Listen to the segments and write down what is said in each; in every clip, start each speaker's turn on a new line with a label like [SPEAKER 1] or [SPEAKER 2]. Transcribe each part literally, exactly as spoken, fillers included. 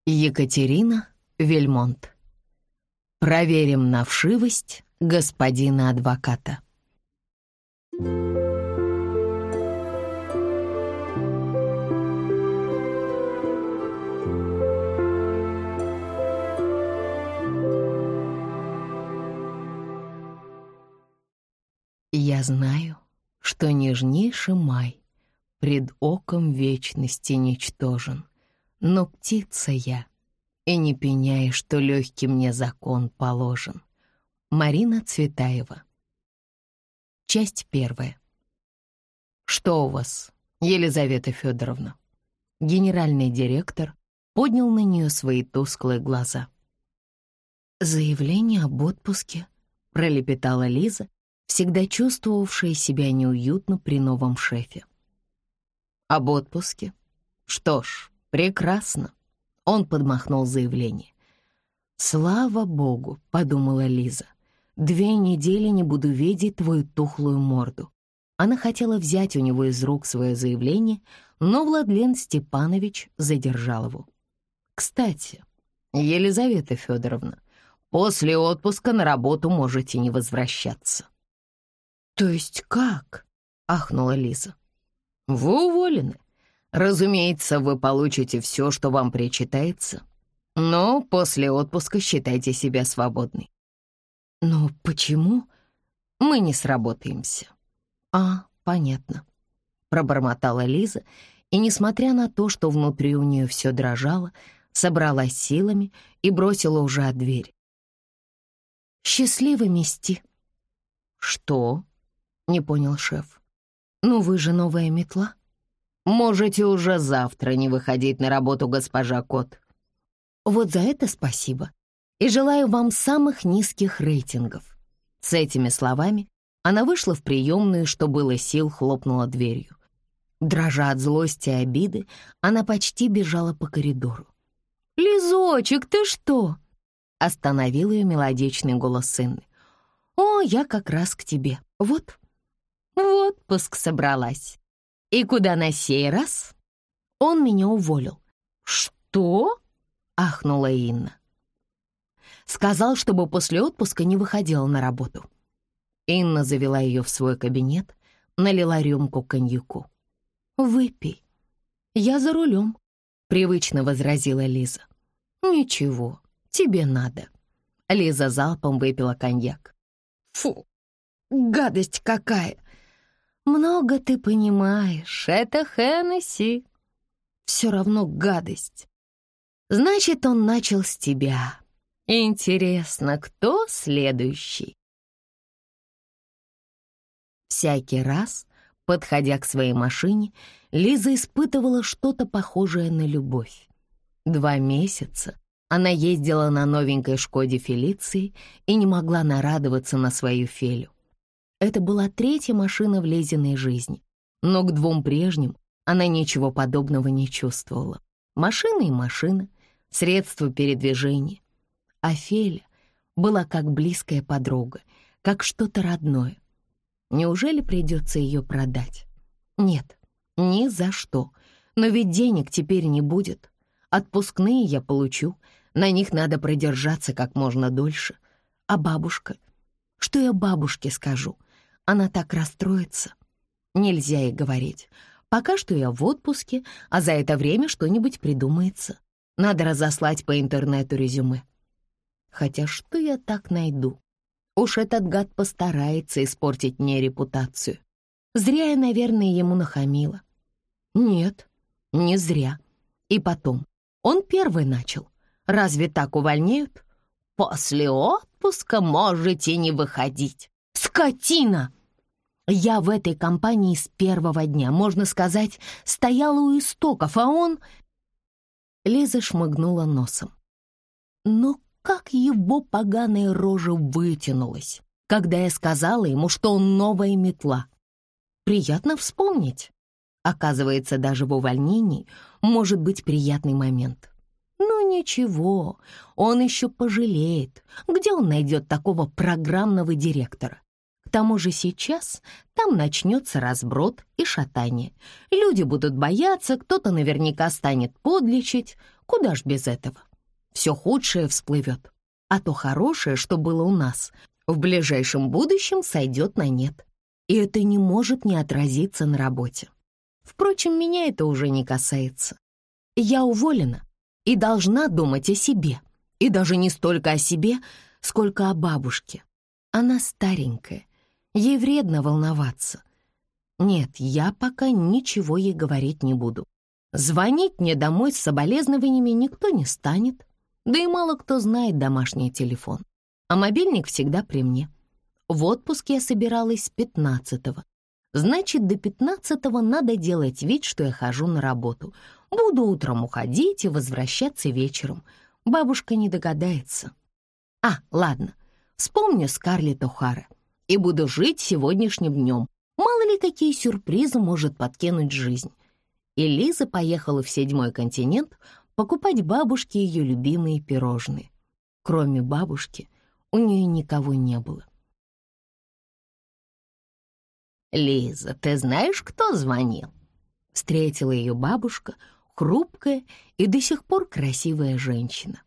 [SPEAKER 1] Екатерина Вельмонт. Проверим на вшивость господина адвоката. Я знаю, что нежнейший май пред оком вечности ничтожен, но птица я, и не пеняй, что легкий мне закон положен. Марина Цветаева. Часть первая. Что у вас, Елизавета Федоровна? Генеральный директор поднял на нее свои тусклые глаза. Заявление об отпуске, пролепетала Лиза, всегда чувствовавшая себя неуютно при новом шефе. Об отпуске? Что ж, прекрасно. Он подмахнул заявление. «Слава Богу», — подумала Лиза, — «две недели не буду видеть твою тухлую морду». Она хотела взять у него из рук свое заявление, но Владлен Степанович задержал его. «Кстати, Елизавета Федоровна, после отпуска на работу можете не возвращаться». «То есть как?» — ахнула Лиза. «Вы уволены. Разумеется, вы получите все, что вам причитается, но после отпуска считайте себя свободной». «Но почему?» «Мы не сработаемся». «А, понятно», — пробормотала Лиза, и, несмотря на то, что внутри у нее все дрожало, собралась силами и бросила уже от двери. «Счастливо мести». «Что?» — не понял шеф. «Ну вы же новая метла». «Можете уже завтра не выходить на работу, госпожа Кот». «Вот за это спасибо. И желаю вам самых низких рейтингов». С этими словами она вышла в приемную, что было сил, хлопнула дверью. Дрожа от злости и обиды, она почти бежала по коридору. «Лизочек, ты что?» — остановил ее мелодичный голос Инны. «О, я как раз к тебе. Вот». «В отпуск собралась. И куда на сей раз?» «Он меня уволил». «Что?» — ахнула Инна. «Сказал, чтобы после отпуска не выходила на работу». Инна завела ее в свой кабинет, налила рюмку коньяку. «Выпей». «Я за рулем», — привычно возразила Лиза. «Ничего, тебе надо». Лиза залпом выпила коньяк. «Фу, гадость какая!» «Много ты понимаешь, это Хеннесси». «Все равно гадость». «Значит, он начал с тебя. Интересно, кто следующий?» Всякий раз, подходя к своей машине, Лиза испытывала что-то похожее на любовь. Два месяца она ездила на новенькой «Шкоде Фелиции» и не могла нарадоваться на свою Фелю. Это была третья машина в Лизиной жизни, но к двум прежним она ничего подобного не чувствовала. Машина и машина, средство передвижения. А Феля была как близкая подруга, как что-то родное. Неужели придется ее продать? Нет, ни за что. Но ведь денег теперь не будет. Отпускные я получу, на них надо продержаться как можно дольше. А бабушка? Что я бабушке скажу? Она так расстроится. Нельзя ей говорить. Пока что я в отпуске, а за это время что-нибудь придумается. Надо разослать по интернету резюме. Хотя что я так найду? Уж этот гад постарается испортить мне репутацию. Зря я, наверное, ему нахамила. Нет, не зря. И потом, он первый начал. Разве так увольняют? После отпуска можете не выходить. Скотина! Я в этой компании с первого дня, можно сказать, стояла у истоков, а он... Лиза шмыгнула носом. Но как его поганая рожа вытянулась, когда я сказала ему, что он новая метла. Приятно вспомнить. Оказывается, даже в увольнении может быть приятный момент. Ну ничего, он еще пожалеет. Где он найдет такого программного директора? К тому же сейчас там начнется разброд и шатание. Люди будут бояться, кто-то наверняка станет подлечить. Куда ж без этого? Все худшее всплывет, а то хорошее, что было у нас, в ближайшем будущем сойдет на нет. И это не может не отразиться на работе. Впрочем, меня это уже не касается. Я уволена и должна думать о себе. И даже не столько о себе, сколько о бабушке. Она старенькая, ей вредно волноваться. Нет, я пока ничего ей говорить не буду. Звонить мне домой с соболезнованиями никто не станет. Да и мало кто знает домашний телефон. А мобильник всегда при мне. В отпуск я собиралась с пятнадцатого. Значит, до пятнадцатого надо делать вид, что я хожу на работу. Буду утром уходить и возвращаться вечером. Бабушка не догадается. А, ладно, вспомню Скарлетт О'Хара и буду жить сегодняшним днем. Мало ли, какие сюрпризы может подкинуть жизнь. И Лиза поехала в седьмой континент покупать бабушке ее любимые пирожные. Кроме бабушки, у нее никого не было. «Лиза, ты знаешь, кто звонил?» Встретила ее бабушка, хрупкая и до сих пор красивая женщина.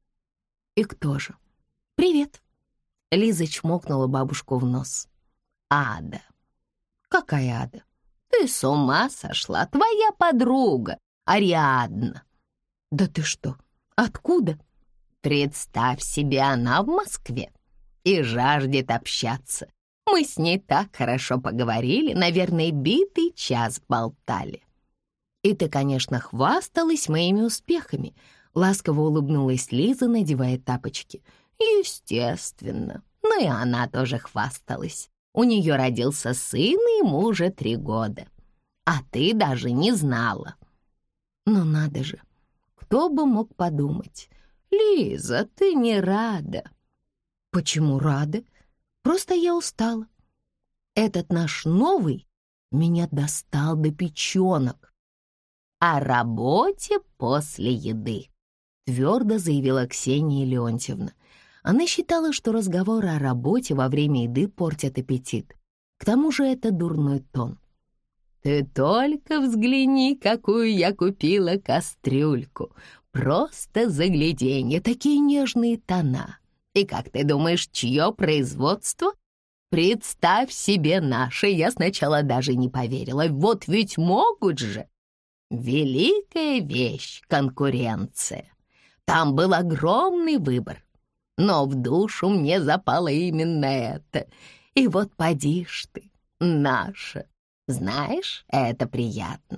[SPEAKER 1] «И кто же?» «Привет!» Лиза чмокнула бабушку в нос. «Ада!» «Какая Ада?» «Ты с ума сошла, твоя подруга, Ариадна!» «Да ты что? Откуда?» «Представь себе, она в Москве и жаждет общаться. Мы с ней так хорошо поговорили, наверное, битый час болтали». «И ты, конечно, хвасталась моими успехами», — ласково улыбнулась Лиза, надевая тапочки. «Естественно. Ну и она тоже хвасталась. У нее родился сын, и ему уже три года. А ты даже не знала». «Ну надо же, кто бы мог подумать. Лиза, ты не рада». «Почему рада? Просто я устала. Этот наш новый меня достал до печенок». «О работе после еды», — твердо заявила Ксения Леонтьевна. Она считала, что разговоры о работе во время еды портят аппетит. К тому же это дурной тон. «Ты только взгляни, какую я купила кастрюльку. Просто загляденье, такие нежные тона. И как ты думаешь, чье производство? Представь себе наше, я сначала даже не поверила. Вот ведь могут же. Великая вещь — конкуренция. Там был огромный выбор. Но в душу мне запало именно это. И вот поди ж ты, наша. Знаешь, это приятно».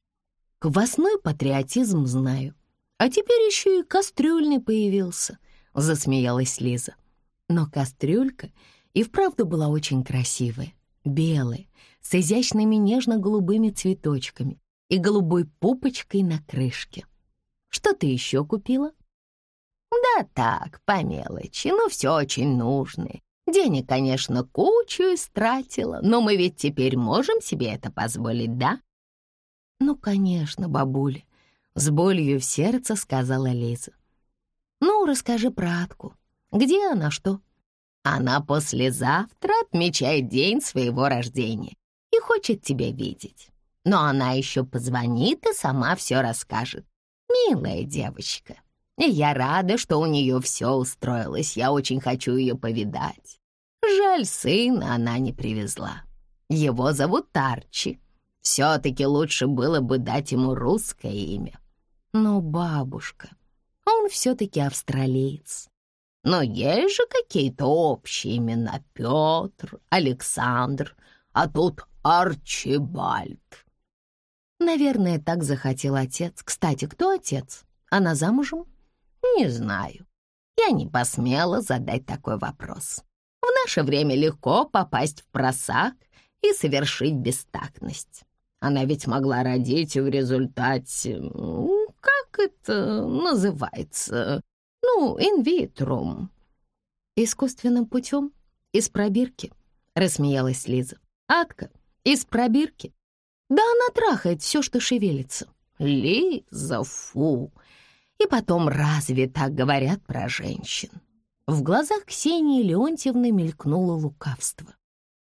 [SPEAKER 1] «Квасной патриотизм знаю. А теперь еще и кастрюльный появился», — засмеялась Лиза. Но кастрюлька и вправду была очень красивая, белая, с изящными нежно-голубыми цветочками и голубой пупочкой на крышке. «Что ты еще купила?» «Да так, по мелочи, но все очень нужное. Денег, конечно, кучу истратила, но мы ведь теперь можем себе это позволить, да?» «Ну, конечно, бабуля», — с болью в сердце сказала Лиза. «Ну, расскажи про Адку. Где она, что?» «Она послезавтра отмечает день своего рождения и хочет тебя видеть. Но она еще позвонит и сама все расскажет. Милая девочка. И я рада, что у нее все устроилось. Я очень хочу ее повидать. Жаль, сына она не привезла. Его зовут Арчи. Все-таки лучше было бы дать ему русское имя». «Но, бабушка, он все-таки австралиец». «Но есть же какие-то общие имена: Петр, Александр, а тут Арчибальд». «Наверное, так захотел отец. Кстати, кто отец? Она замужем?» «Не знаю. Я не посмела задать такой вопрос. В наше время легко попасть в просак и совершить бестактность. Она ведь могла родить в результате... Как это называется? Ну, инвитрум». «Искусственным путем? Из пробирки?» — рассмеялась Лиза. «Адка, из пробирки? Да она трахает все, что шевелится». «Лиза, фу! И потом, разве так говорят про женщин?» В глазах Ксении Леонтьевны мелькнуло лукавство.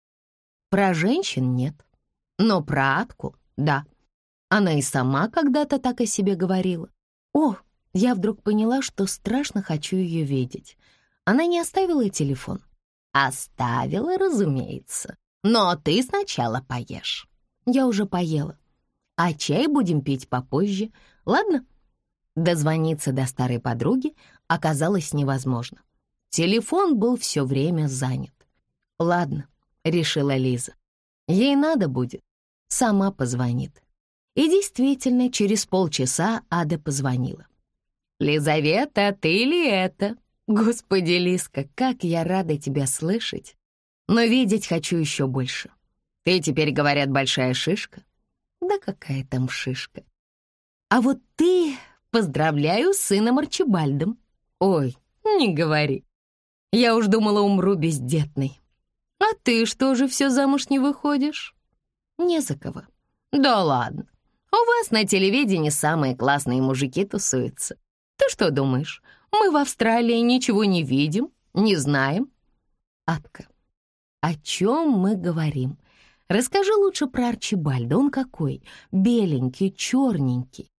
[SPEAKER 1] Про женщин нет, но про Атку — да. Она и сама когда-то так о себе говорила. О, я вдруг поняла, что страшно хочу ее видеть. Она не оставила телефон? Оставила, разумеется. Но ты сначала поешь. Я уже поела. А чай будем пить попозже, ладно? Дозвониться до старой подруги оказалось невозможно. Телефон был все время занят. Ладно, решила Лиза. Ей надо будет, сама позвонит. И действительно, через полчаса Ада позвонила. «Лизавета, ты ли это? Господи, Лизка, как я рада тебя слышать. Но видеть хочу еще больше. Ты теперь, говорят, большая шишка. Да какая там шишка? А вот ты, поздравляю с сыном Арчибальдом. Ой, не говори. Я уж думала, умру бездетной. А ты что же все замуж не выходишь? Не за кого. Да ладно. У вас на телевидении самые классные мужики тусуются. Ты что думаешь, мы в Австралии ничего не видим, не знаем? Атка, о чем мы говорим? Расскажи лучше про Арчибальда. Он какой? Беленький, черненький,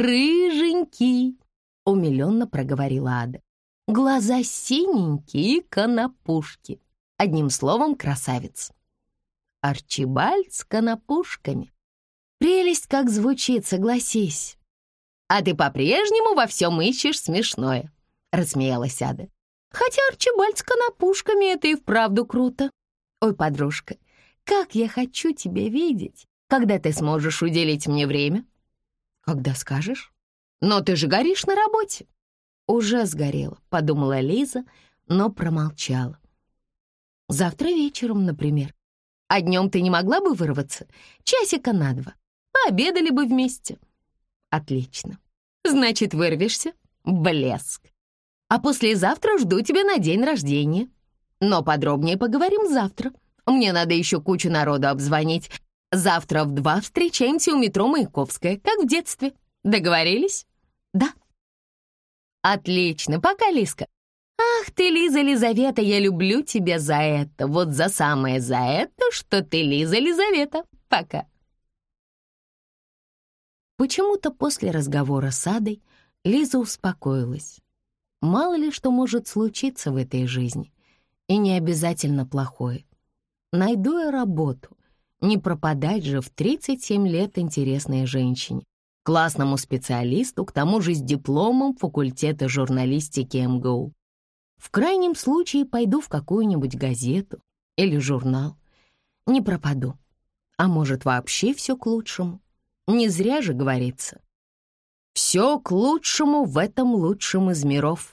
[SPEAKER 1] рыженький, умиленно проговорила Ада. Глаза синенькие и конопушки. Одним словом, красавец. Арчибальд с конопушками. Прелесть как звучит, согласись. А ты по-прежнему во всем ищешь смешное, рассмеялась Ада. Хотя Арчибальд с конопушками — это и вправду круто. Ой, подружка, как я хочу тебя видеть, когда ты сможешь уделить мне время. Когда скажешь? Но ты же горишь на работе. Уже сгорела, подумала Лиза, но промолчала. Завтра вечером, например. А днем ты не могла бы вырваться? Часика на два. Пообедали бы вместе. Отлично. Значит, вырвешься? Блеск. А послезавтра жду тебя на день рождения. Но подробнее поговорим завтра. Мне надо еще кучу народу обзвонить. Завтра в два встречаемся у метро Маяковская, как в детстве. Договорились? Да. Отлично. Пока, Лизка. Ах ты, Лиза Лизавета, я люблю тебя за это. Вот за самое за это, что ты Лиза Лизавета. Пока. Почему-то после разговора с Адой Лиза успокоилась. Мало ли что может случиться в этой жизни. И не обязательно плохое. Найду я работу. Не пропадать же в тридцать семь лет интересной женщине. Классному специалисту, к тому же с дипломом факультета журналистики эм гэ у. В крайнем случае пойду в какую-нибудь газету или журнал. Не пропаду. А может, вообще все к лучшему? Не зря же говорится. Все к лучшему в этом лучшем из миров.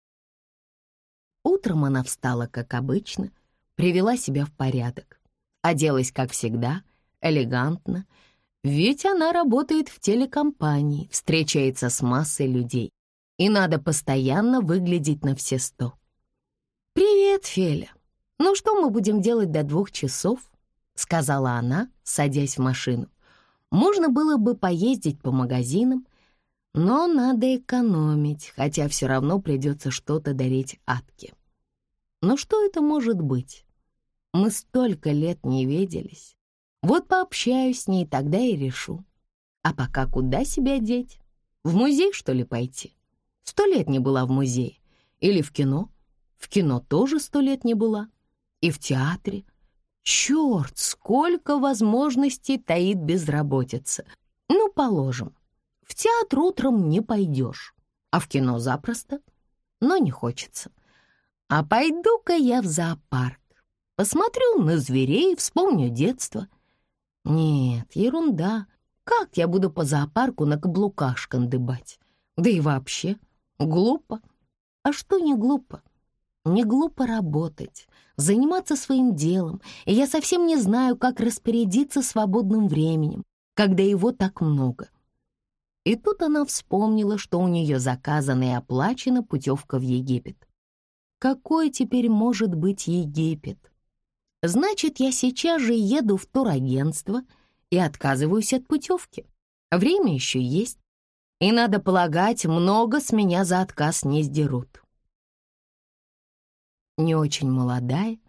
[SPEAKER 1] Утром она встала, как обычно, привела себя в порядок. Оделась, как всегда, элегантно, ведь она работает в телекомпании, встречается с массой людей, и надо постоянно выглядеть на все сто. «Привет, Феля. Ну что мы будем делать до двух часов?» — сказала она, садясь в машину. Можно было бы поездить по магазинам, но надо экономить, хотя все равно придется что-то дарить Атке. Но что это может быть? Мы столько лет не виделись. Вот пообщаюсь с ней, тогда и решу. А пока куда себя деть? В музей, что ли, пойти? Сто лет не была в музее. Или в кино? В кино тоже сто лет не была. И в театре. Черт, сколько возможностей таит безработица. Ну, положим, в театр утром не пойдешь, а в кино запросто, но не хочется. А пойду-ка я в зоопарк, посмотрю на зверей, вспомню детство. Нет, ерунда. Как я буду по зоопарку на каблуках шкандыбать? Да и вообще, глупо. А что не глупо? Не глупо работать, заниматься своим делом, и я совсем не знаю, как распорядиться свободным временем, когда его так много. И тут она вспомнила, что у нее заказана и оплачена путевка в Египет. Какой теперь может быть Египет? Значит, я сейчас же еду в турагентство и отказываюсь от путевки. Время еще есть, и, надо полагать, много с меня за отказ не сдерут. Не очень молодая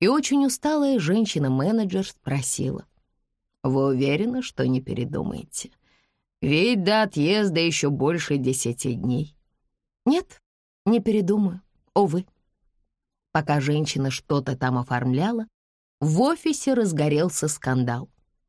[SPEAKER 1] И очень усталая женщина-менеджер спросила: «Вы уверены, что не передумаете? Ведь до отъезда еще больше десяти дней». «Нет, не передумаю, увы». Пока женщина что-то там оформляла, в офисе разгорелся скандал,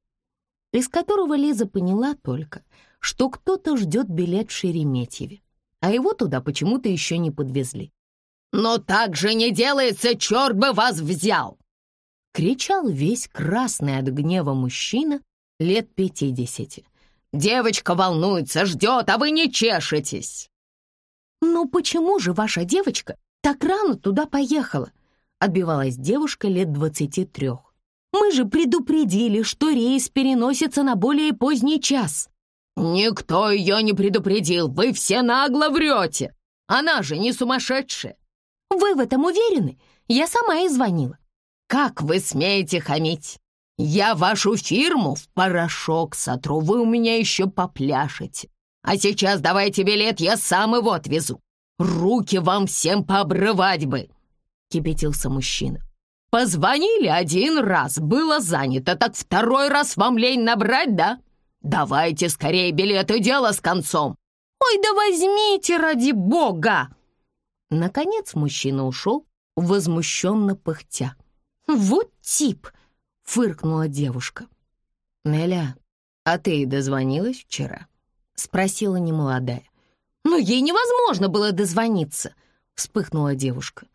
[SPEAKER 1] из которого Лиза поняла только, что кто-то ждет билет в Шереметьеве, а его туда почему-то еще не подвезли. «Но так же не делается, черт бы вас взял!» — кричал весь красный от гнева мужчина лет пятидесяти. «Девочка волнуется, ждет, а вы не чешетесь!» «Ну почему же ваша девочка так рано туда поехала?» — отбивалась девушка лет двадцати трех. «Мы же предупредили, что рейс переносится на более поздний час». «Никто ее не предупредил, вы все нагло врете! Она же не сумасшедшая!» «Вы в этом уверены? Я сама и звонила». «Как вы смеете хамить? Я вашу фирму в порошок сотру, вы у меня еще попляшете. А сейчас давайте билет, я сам его отвезу. Руки вам всем пообрывать бы!» — кипятился мужчина. «Позвонили один раз, было занято, так второй раз вам лень набрать, да? Давайте скорее билеты, дело с концом!» «Ой, да возьмите, ради бога!» Наконец мужчина ушел, возмущенно пыхтя. «Вот тип!» — фыркнула девушка. «Неля, а ты дозвонилась вчера?» — спросила немолодая. «Но ей невозможно было дозвониться!» — вспыхнула девушка.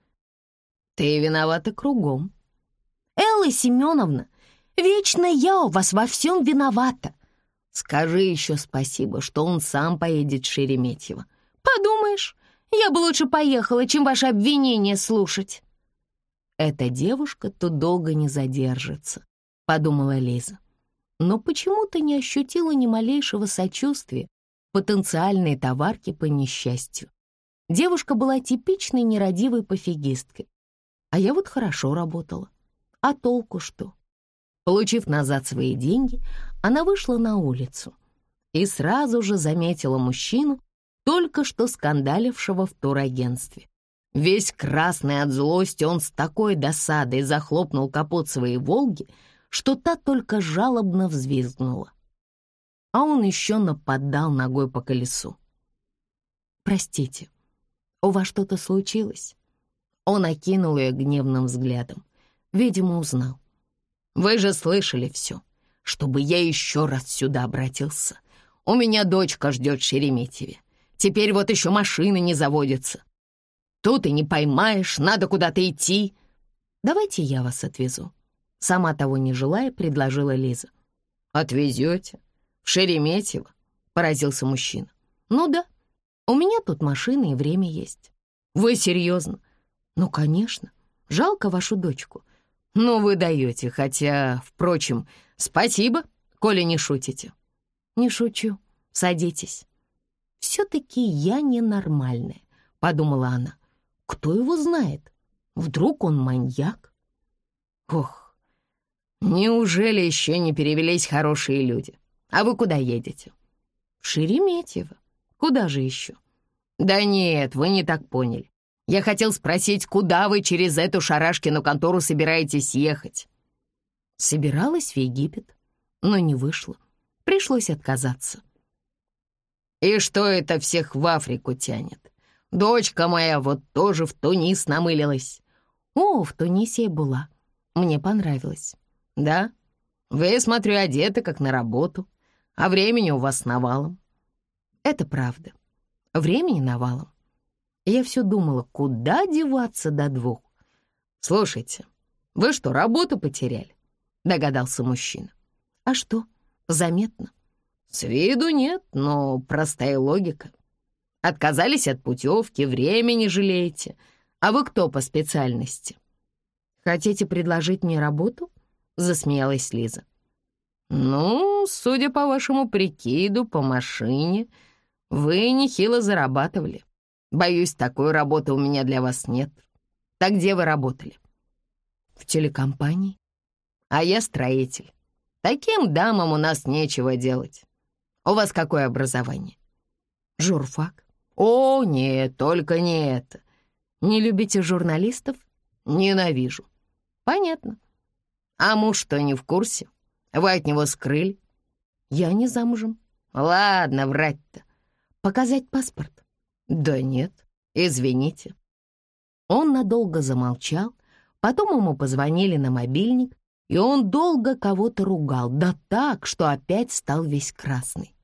[SPEAKER 1] «Ты виновата кругом». «Элла Семеновна, вечно я у вас во всем виновата!» «Скажи еще спасибо, что он сам поедет в Шереметьево». «Подумаешь, я бы лучше поехала, чем ваши обвинения слушать». «Эта девушка тут долго не задержится», — подумала Лиза. Но почему-то не ощутила ни малейшего сочувствия потенциальной товарке по несчастью. Девушка была типичной нерадивой пофигисткой. А я вот хорошо работала. А толку что? Получив назад свои деньги, она вышла на улицу и сразу же заметила мужчину, только что скандалившего в турагентстве. Весь красный от злости, он с такой досадой захлопнул капот своей «Волги», что та только жалобно взвизгнула. А он еще нападал ногой по колесу. «Простите, у вас что-то случилось?» Он окинул ее гневным взглядом. Видимо, узнал. «Вы же слышали все, чтобы я еще раз сюда обратился. У меня дочка ждет в Шереметьеве. Теперь вот еще машины не заводятся. Тут и не поймаешь, надо куда-то идти». «Давайте я вас отвезу», — сама того не желая, предложила Лиза. «Отвезете? В Шереметьево?» — поразился мужчина. «Ну да, у меня тут машина и время есть». «Вы серьезно?» «Ну, конечно. Жалко вашу дочку». «Ну, вы даете, хотя, впрочем, спасибо, коли не шутите». «Не шучу. Садитесь». «Все-таки я ненормальная», — подумала она. «Кто его знает? Вдруг он маньяк?» «Ох, неужели еще не перевелись хорошие люди? А вы куда едете?» «В Шереметьево. Куда же еще?» «Да нет, вы не так поняли. Я хотел спросить, куда вы через эту Шарашкину контору собираетесь ехать?» Собиралась в Египет, но не вышло. Пришлось отказаться. «И что это всех в Африку тянет? Дочка моя вот тоже в Тунис намылилась». «О, в Тунисе я была. Мне понравилось». «Да? Вы, смотрю, одеты как на работу, а времени у вас навалом». «Это правда. Времени навалом. Я все думала, куда деваться до двух». «Слушайте, вы что, работу потеряли?» — догадался мужчина. «А что, заметно?» «С виду нет, но простая логика. Отказались от путевки, времени жалеете. А вы кто по специальности?» «Хотите предложить мне работу?» — засмеялась Лиза. «Ну, судя по вашему прикиду, по машине, вы нехило зарабатывали. Боюсь, такой работы у меня для вас нет. Так где вы работали?» «В телекомпании». «А я строитель. Таким дамам у нас нечего делать. У вас какое образование?» «Журфак». «О, нет, только не это. Не любите журналистов?» «Ненавижу». Понятно. А муж что, не в курсе? Вы от него скрыли? Я не замужем. Ладно, врать-то. Показать паспорт? Да нет, извините. Он надолго замолчал, потом ему позвонили на мобильник, и он долго кого-то ругал, да так, что опять стал весь красный.